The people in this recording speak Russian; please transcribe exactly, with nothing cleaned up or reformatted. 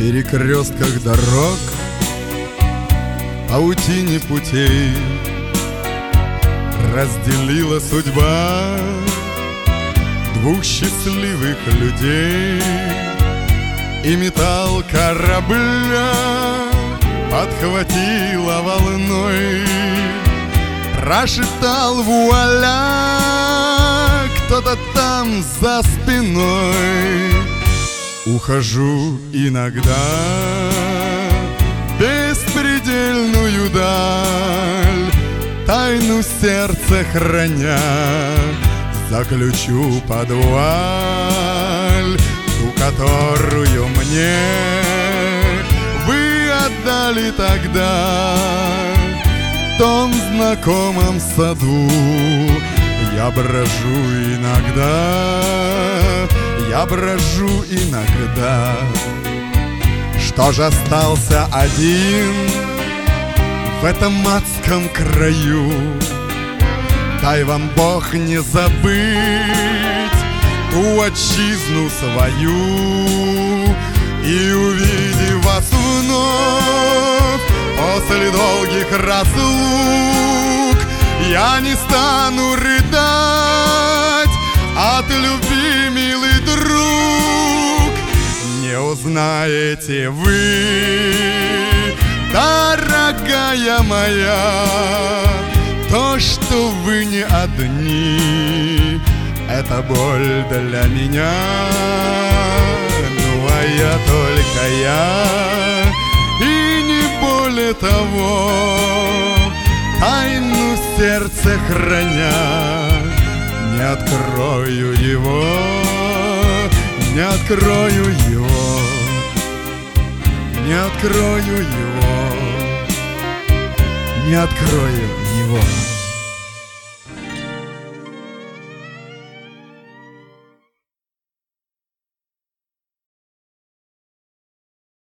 перекрестках дорог, паутине путей разделила судьба двух счастливых людей. И металл корабля подхватила волной, прошептал вуаля кто-то там за спиной. Ухожу иногда в беспредельную даль, тайну сердца храня, заключу подваль, ту, которую мне вы отдали тогда в том знакомом саду. Я брожу иногда, я брожу иногда. Что ж, остался один в этом адском краю. Дай вам Бог не забыть ту отчизну свою, и увидев вас вновь после долгих разлук, я не стану рыдать от любви, милый друг. Не узнаете вы, дорогая моя, то, что вы не одни, это боль для меня. Ну а я только я, и не более того, тайну сердца храня, не открою его, не открою его, не открою его, не открою его.